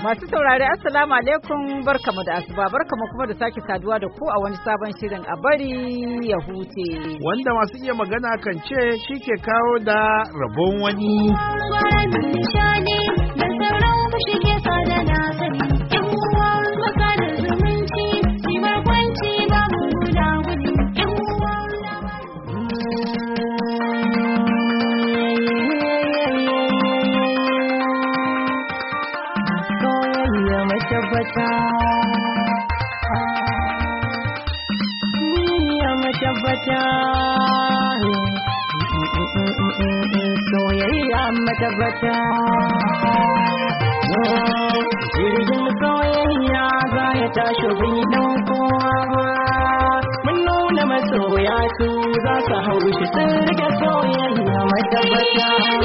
Masu saurare Assalamu alaikum barkamu da asuba barkamu kuma da sake saduwa da ku a wani sabon shirin a bari ya huce. Wanda masu iya magana kan ce shi ke kawo da rabon wani. Soyayya matabbata jirgin soyayya za ya tashi bai dan kowa ba mun nuna masoya su za su hau shi sun rike soyayya matabbata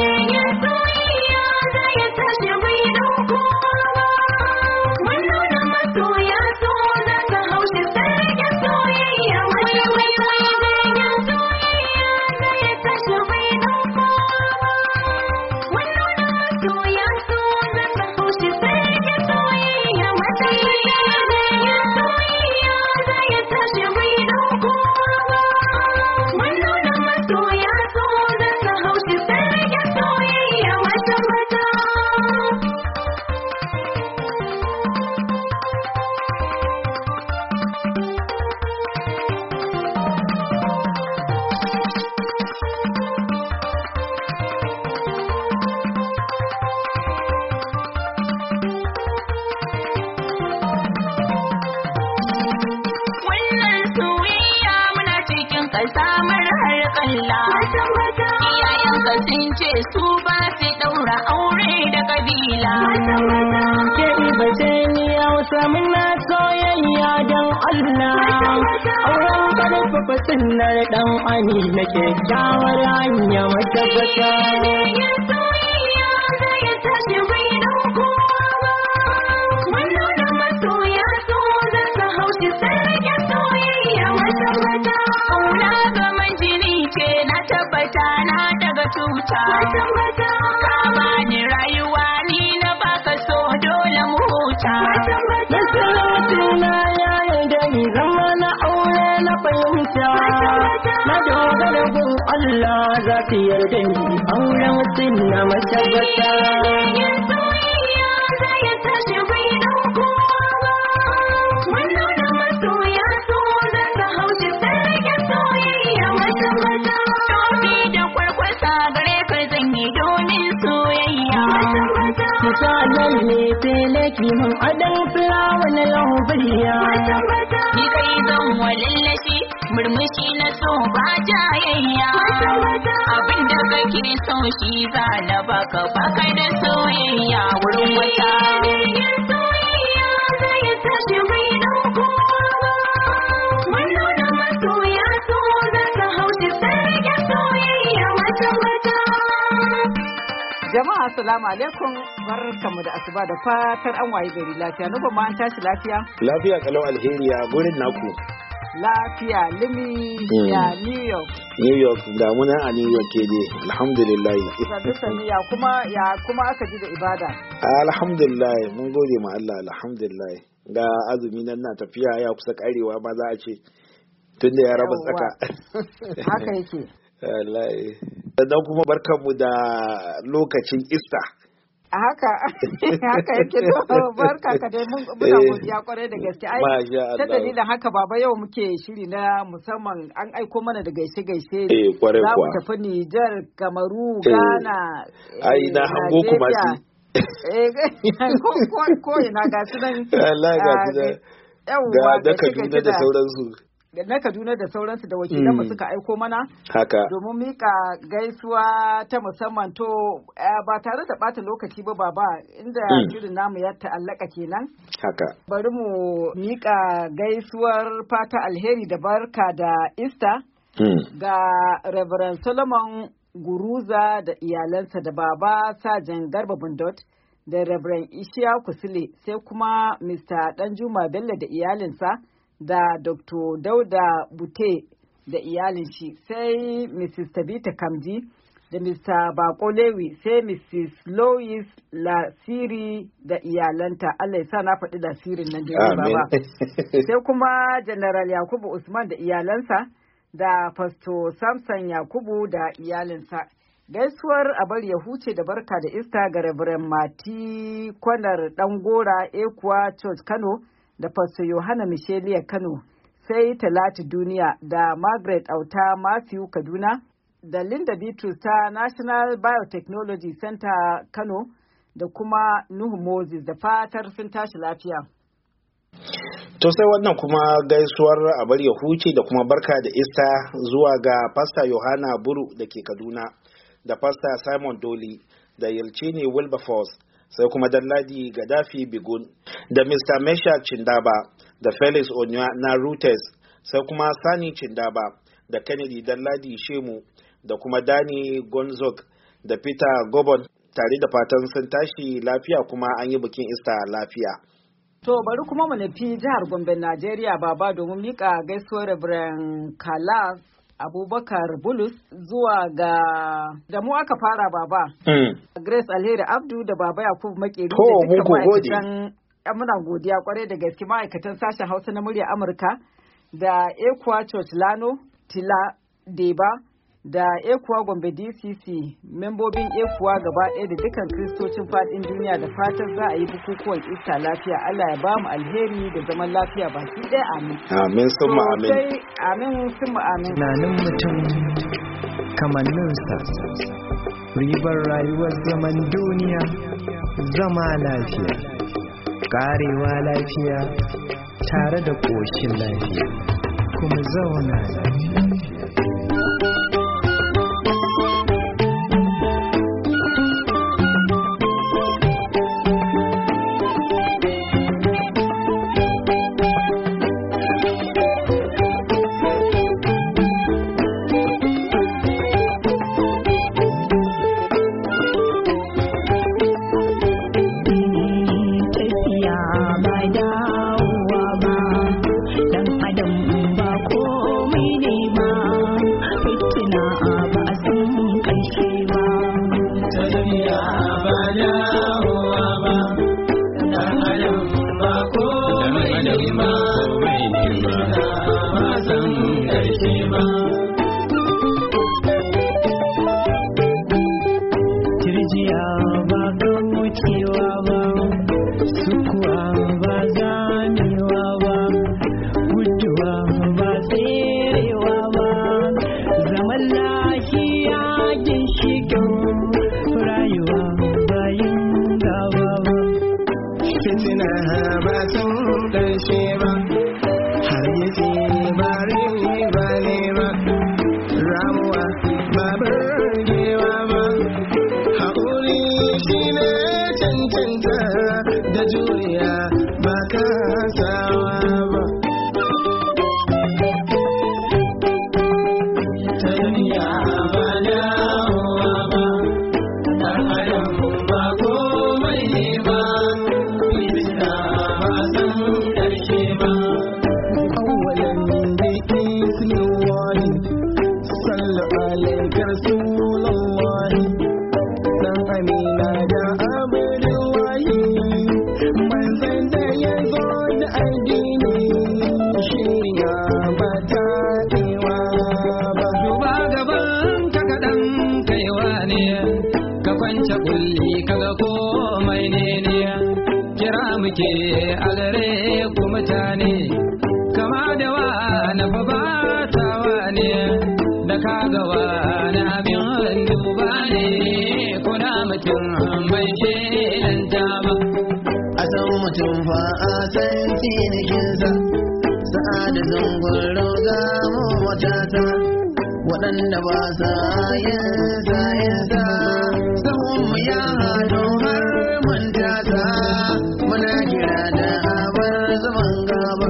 sun ce su ba su daura aure da kabila. Ke ibace ni Hausa muna soyayya don Allah. Auren karfafa sunnar dan Amina kyakkyawar hanya matabbata. Tuta ka bani rayuwa ni na baka so dole mu huta. Masarautina ya yarda ni zama na aure na fahimta. Na dogara gun Allah za ta yarda ni auren sunna matabbata. Lalle fele kiman adan fulawa na laubariya. Ni kai zan walallashi murmushi na so ba jayayya. Abinda kake so shi za na baka baka da soyayya wurin wata. Jama'a assalamu alaikum barkamu da asuba da fatar an waye gari lafiya. Nuba ma an tashi lafiya? Lafiya kalau alheri a gurin naku. Lafiya limi ya New York. New York da muna a New York ke dai alhamdulillah. Ya kuma aka ji da ibada. Alhamdulillah mun gode ma Allah alhamdulillah. Ga azumi nan na tafiya ya kusa karewa ma za a ce tunda ya raba tsaka. Haka yake. Wallahi. Sannan kuma barkanmu da lokacin Easter. Haka yake to barka ka dai muna godiya kwarai da gaske. Ai ta dalilin haka baba yau muke shiri na musamman an aiko mana da gaishe-gaishe. Kwarai kuwa. Za mu tafi Nijar, Kamaru, Ghana. Ai na hango kuma ko ina ga su nan. Allah ga su nan. Da Kaduna da sauransu. Na Kaduna da sauransu da wakilanmu suka aiko mana haka domin mika gaisuwa ta musamman to ba tare da bata lokaci ba baba inda shirin namu ya ta'allaka kenan haka bari mu mika gaisuwar fata alheri da barka da Easter ga Reverend Solomon Guruza da iyalansa da baba Sajan Garba Bundot da Reverend Ishiya Kusile sai kuma Mr. Danjuma Bello da iyalinsa da Dr. Dauda Bute da iyalin shi sai Mrs. Tabita Kamji da Mr. Bako Lewi, sai Mrs. Lois Lasiri da iyalanta. Allah ya sa na faɗi Lasirin nan da baba. Sai kuma General Yakubu Usman da iyalansa da Pastor Samson Yakubu da iyalinsa. Gaisuwar abar ya huce da barka da ista ga Reverend Mati Kwanar Dangora Ekuwa Church Kano da Pastor Yohana Michelia Kano, sai Talatu Duniya da Margaret Auta Matthew Kaduna da Linda Bitrus ta National Biotechnology Center Kano da kuma Nuhu Moses, da fatar sun tashi lafiya. To sai wannan kuma gaisuwar abar ya huce da kuma barka da ista zuwa ga Pastor Yohana Buru da ke Kaduna, da Pastor Simon Doli da Yelchini Wilberforce, sai kuma Dalladi Gaddafi Bigun da Mr. Mesha Chindaba da Felix Onya na Reuters, sai kuma Sani Chindaba da Kennedy Dalladi Shemu da kuma Dani Gonzog da Peter Gobon, tare da fatan sun tashi lafiya kuma an yi bikin Ista lafiya. To bari kuma mu nufi jihar Gombe Najeriya baba domin mika gaisuwar Reverend Kalas Abubakar Bulus zuwa ga da mu aka fara baba. Grace Alheri Abdu da Baba Yakubu Makeri da dukkan ma'aikatan muna godiya kwarai da gaske ma'aikatan sashen Hausa na murya Amurka da Ekuwa Church Lano Tila Deba da Ekuwa Gombe DCC, membobin Ekuwa gaba ɗaya da dukkan kristocin faɗin duniya, da fatan za a yi bukukuwan Ista lafiya. Allah ya ba mu alheri da zaman lafiya baki ɗaya, amin. Amin summa amin. Amin summa amin. Tunanin mutum kamanninsa, ribar rayuwar zaman duniya, zama lafiya, karewa lafiya, tare da ƙoshin lafiya, kuma zauna lafiya. waɗanda ba sa yin sa sahun mu ya haɗu har mun tasa muna kira da abar zaman gaba.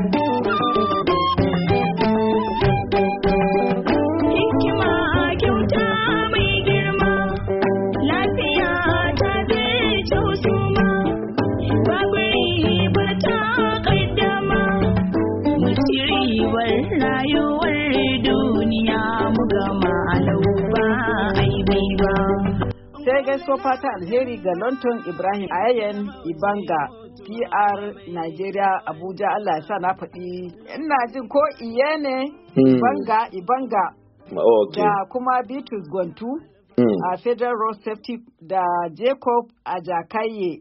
Hikima kyauta mai girma, lafiya ta zai suma, babu riba ta kaddama, musiri ribar rayuwar duniya mu gama alau ba aibai ba. Sai gaisuwa fata alheri ga London Ibrahim Ayayen Ibanga PR Nigeria Abuja. Allah ya sa na faɗi ina jin ko iye ne Ibanga da kuma Bitrus Gwantu a Federal Road Safety da Jacob Ajakaye.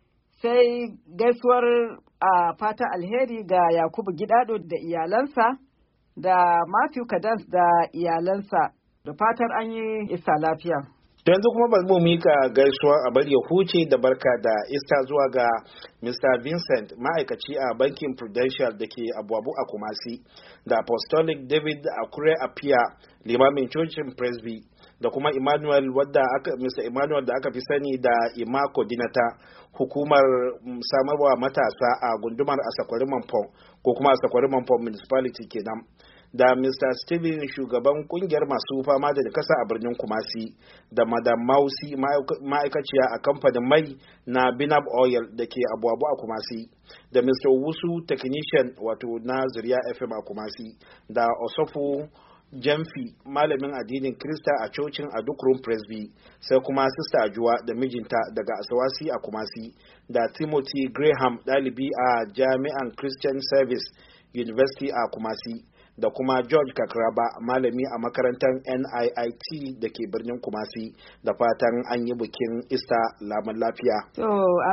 Sai gaisuwar fata alheri ga Yakubu Gidado da iyalansa da Matthew Kadans da iyalansa, da fatar an yi isa lafiya. Yanzu kuma bari mu mika gaisuwa a bari ya huce da barka da ista zuwa ga Mr. Vincent, ma'aikaci a bankin Prudential da ke Abuabu a Kumasi, da Apostolic David Akure Apia, limamin cocin Presby, da kuma Emmanuel Mr. Emmanuel da aka fi sani da Ima Kodinata, hukumar samarwa matasa a gundumar Asakwari Mampong ko kuma Asakwari Mampong Municipality kenan. Da Mr. Steven, shugaban kungiyar masu fama da kasa a birnin Kumasi, da Madam Mausi, ma'aikaciya a kamfanin mai na Binab Oil da ke Abuabu a Kumasi, da Mr. Wusu, technician wato na Zuriya FM a Kumasi, da Osofu Jamfi, malamin addinin Krista a cocin a Dukrum Presby, sai kuma Sista Ajuwa da mijinta daga Asawasi a Kumasi, da Timothy Graham, ɗalibi a Jami'an Christian Service University a Kumasi, da kuma George Kakraba, malami a makarantar NIIT da ke birnin Kumasi, da fatan an yi bikin Ista lamun lafiya. To,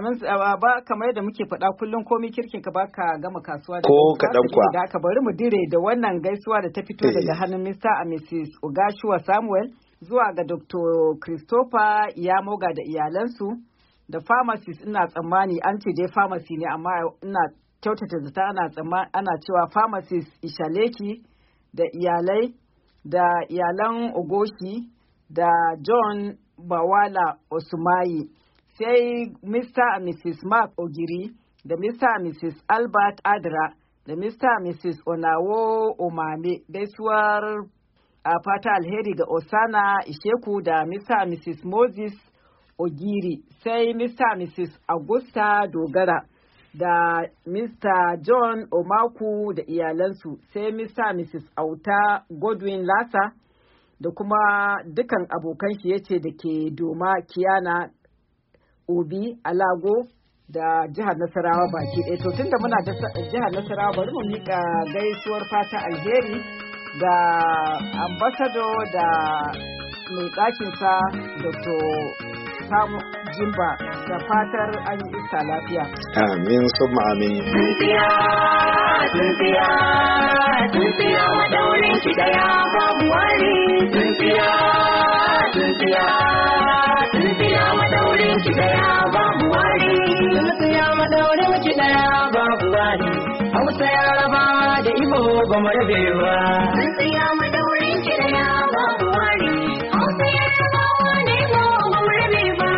ba kamar yadda muke faɗa kullum komi kirkin ka baka gama kasuwa da ko kaɗan kwa. Da aka bari mu dire da wannan gaisuwa da ta fito daga hannun Mr. and Mrs. Ogashua Samuel zuwa ga Dr. Christopher Iyamoga da iyalansu, da pharmacist. Ina tsammani an ce dai pharmacy ne, amma ina kyautata zata ana cewa pharmacist Ishaleki da iyalai, da iyalan Ogoshi, da John Bawala Osumayi, sai Mr. and Mrs. Mark Ogiri, da Mr. and Mrs. Albert Adra, da Mr. and Mrs. Onawo Omame. Gaisuwar fata alheri ga Osana Isheku da Mr. and Mrs. Moses Ogiri, sai Mr. and Mrs. Augusta Dogara, da Mr. John Omaku da iyalansu, sai Mr. Mrs. Auta Godwin Lasa, da kuma dukan abokan shi yace da ke Doma Kiyana Obi Alago da jihar Nasarawa baki ɗaya. To tunda muna da jihar Nasarawa, bari mu mika gaisuwar fata alheri ga ambassador da mai ɗakinsa Dr. Samu Jimba, da fatar an yi isa lafiya. Amin summa amin. Tsintsiya madaurin ki daya babu wani. Tsintsiya madaurin ki daya babu wani. Tsintsiya madaurin ki daya babu wani. Hausa Yaraba da Igbo ba mu rabe ba. Tsintsiya madaurin ki daya babu wani. Hausa Yaraba da Igbo ba mu rabe ba.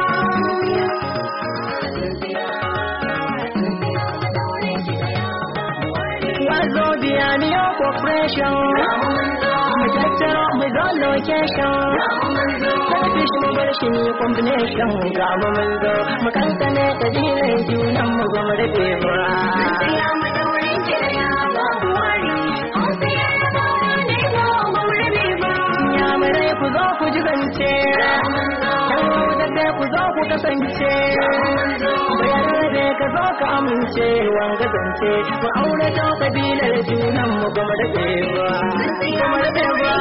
Zodiac Corporation, mu tattara mu zo location, karfi shi barshi combination, ga mu mun zo mu kankane kabilan junan mu ga mu rage ba. Ya mu daurin kiraya babu wani, ya mu rage ba. Ya mu rai ku zo ku ji zance, da sai ku zo ku kasance. Ka zo ka amince wanga zance mu aure ta kabilar junan mu gama da bewa gama da bewa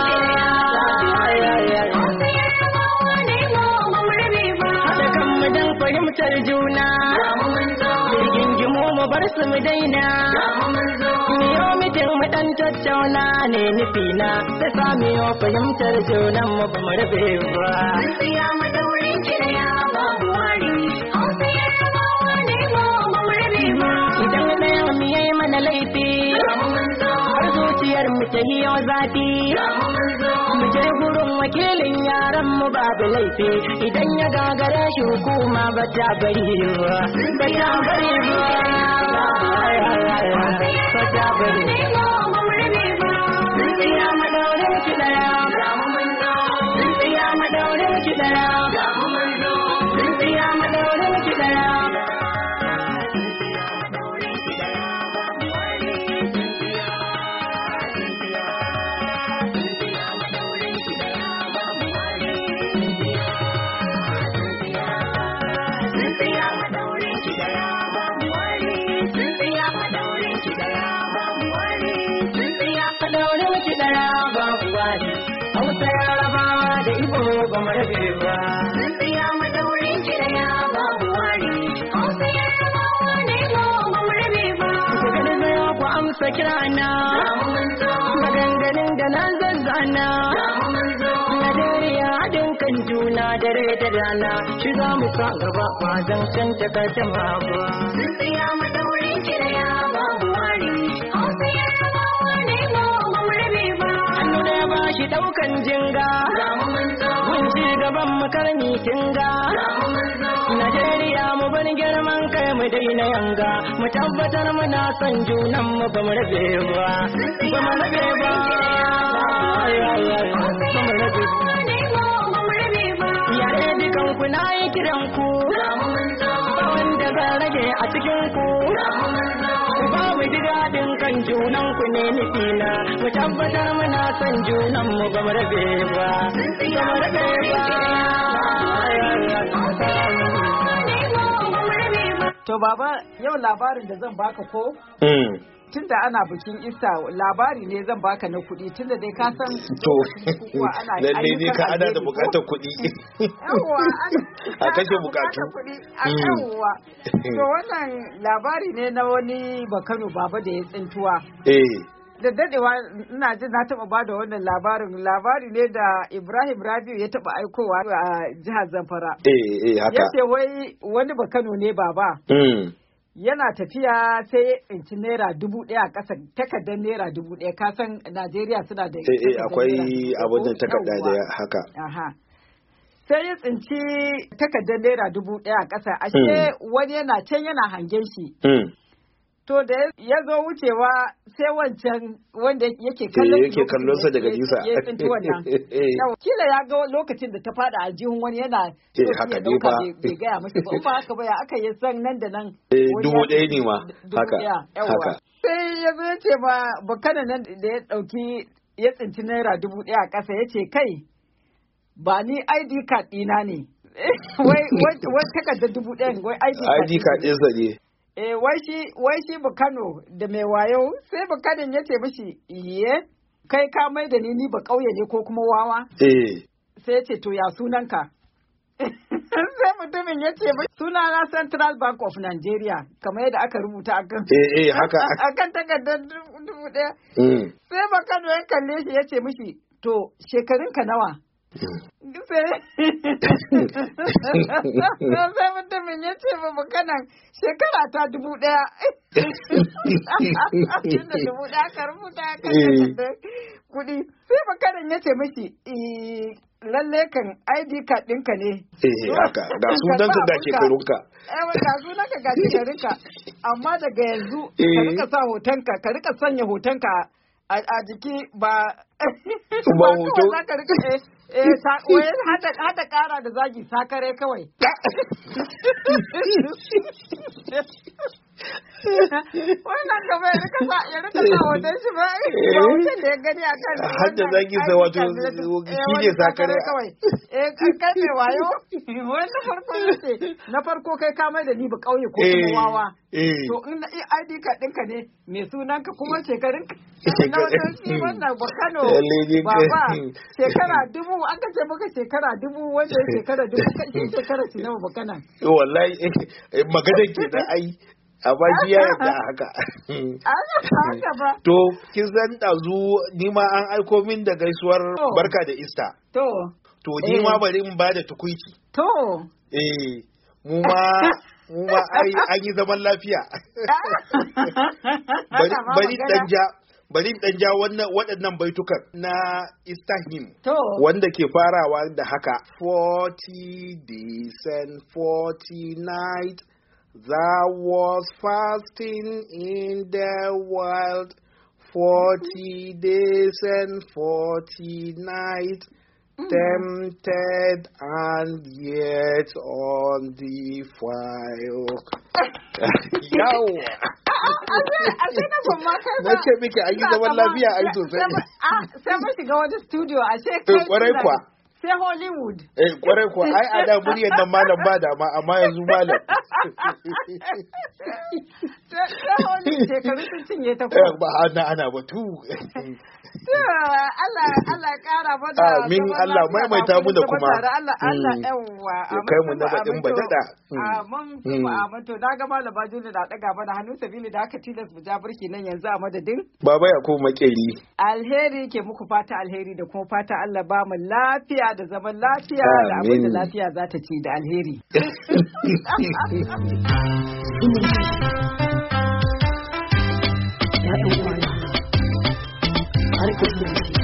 haɗa kan mu dan fahimtar juna rigingimu mu bar su mu daina miyo mitin mu dan tattauna ne nufina sai samiyo fahimtar junan mu gama da bewa ya madaurin kiraya babu wani. Idan ɗaya mu yayi mana laifi, har zuciyar mu ta hiyo zafi, mu je gurin wakilin yaran mu babu laifi, idan ya gagare shi hukuma ba ta bari ba, ba ta bari ba, ba ta bari ba. Tsintsiya madaurin ki ɗaya, tsintsiya madaurin ki ɗaya, tsintsiya madaurin ki ɗaya. Hausa Yarabawa da Igbo ba mu rabe ba. Mun tsaya madaurin kiraya babu wari. Hausa Yarabawa da Igbo ba mu rabe ba. Daga da zaya ku amsa kirana. Maganganun da na zazzana. Najeriya haɗin kan juna dare da rana. Shi za mu sa gaba ba zan can takaddama ba. Mun tsaya madaurin kiraya babu wari. Hausa Yarabawa da Igbo ba mu rabe ba. Hannu da ya ba shi ɗaukan jinga. Mun ci gaban mu karni tinga. Najeriya mu bar girman kai mu daina yanga. Mu tabbatar muna son junan mu ba mu rabe ba. Ba mu rabe ba. Ba mu rabe ba. Yare dukan ku na yi kiran ku. Ba wanda zan rage a cikin ku. Ba mu ji daɗin kan junan ku ne nufina. Mu tabbatar muna son junan mu ba mu rabe ba. Ba mu rabe ba. To baba yau labarin da zan baka ko? Tunda ana bikin Ista labari ne zan baka na kuɗi tunda dai ka san to lalle ne ka ana da bukatar kuɗi. Yawwa a kashe bukatu. Yawwa. To wannan labari ne na wani Bakano baba da ya tsintuwa. Da dadewa ina jin na taba bada wannan labari ne da Ibrahim Rabiu ya taba aikowa a jihar Zamfara. Haka. Yace wai wani Bakano ne baba. Yana tafiya sai ya tsinci naira 1,000 a ƙasa takardar naira 1,000 ka san Najeriya suna da akwai abin da takarda da haka. Sai ya tsinci takardar naira 1,000 a ƙasa ashe wani yana can yana hangen shi. To da ya zo wucewa sai wancan wanda yake kallon sa daga nisa. Ya tsinci wannan. Kila ya ga lokacin da ta fada a jihun wani yana haka ne ba. Bai gaya masa ba haka ba ya aka yi san nan da nan. 1,000 ne ma. Haka. Sai ya zo ya ce ba bakana nan da ya ɗauki ya tsinci naira 1,000 a ƙasa ya ce kai ba ni ID card ɗina ne. Wai takardar 1,000 wai ID card ɗinsa ne. Wai shi Bakano da mai wayo sai Bakanon ya ce mishi iye kai ka mai da ni ba ƙauye ne ko kuma wawa? Sai ya ce to ya sunanka? Sai mutumin ya ce sunana Central Bank of Nigeria kamar yadda aka rubuta akan haka akan takardar 1,000. Sai Bakano ya kalle shi ya ce mishi to shekarunka nawa? Sai mutumin ya ce ba Bakanan shekara ta 1,000. Tunda 1,000 aka rubuta kan takardar kuɗi. Sai Bakanan ya ce mishi lalle kan ID card ɗinka ne. Haka ga sunanka ga shekarunka. Ga sunanka ga shekarunka. Amma daga yanzu ka rika sa hotonka ka rika sanya hotonka a jiki ba hoto. Hada kara da zagi sakare kawai. Wannan gaba ya rika sa hoton shi ba hoton da ya gani a kan hada zagi sai wato shi ne sakare kawai. Kai mai wayo wannan farko ne na farko kai ka mai da ni ba kauye ko kuma wawa. To in ID card ɗinka ne mai sunanka kuma shekarun na wajen shi wannan Bakano baba shekara 1,000 aka ce maka shekara 1,000 wanda shekara 1,000 kan shekara shi nawa Bakana. Wallahi maganar ke da ai amma shi ya yadda haka. Haka ba. To kin san ɗazu ni ma an aiko min da gaisuwar barka da Ista. To ni ma bari in ba da tukuici. Mu ma an yi zaman lafiya. Bari dan ja waɗannan baitukan na Istahim wanda ke farawa da haka 40 days and 40 nights there was fasting in the world 40 days and 40 nights tempted and yet on the fire. Yawa. Na ce miki an yi zaman lafiya a yi sosai. Sai mun shiga wani studio a shekai. Kwarai kwa. Sai Hollywood. Kwarai kwa. Ai a da muryar nan malam ba dama amma yanzu malam. Shekaru sun cinye ta ko. Ba ana batu. Allah kara mana. Amin Allah maimaita mu da kuma. Allah yawwa. Kai mu na baɗin badada. Amin to na ga malama Juli na ɗaga mana hannu sabili da aka tilas mu ja burki nan yanzu a madadin. Baba Yakubu Makeri. Alheri ke muku fata alheri da kuma fata Allah ba mu lafiya da zaman lafiya da abin da lafiya za ta ci da alheri. Ya ɗan kwana, har kullum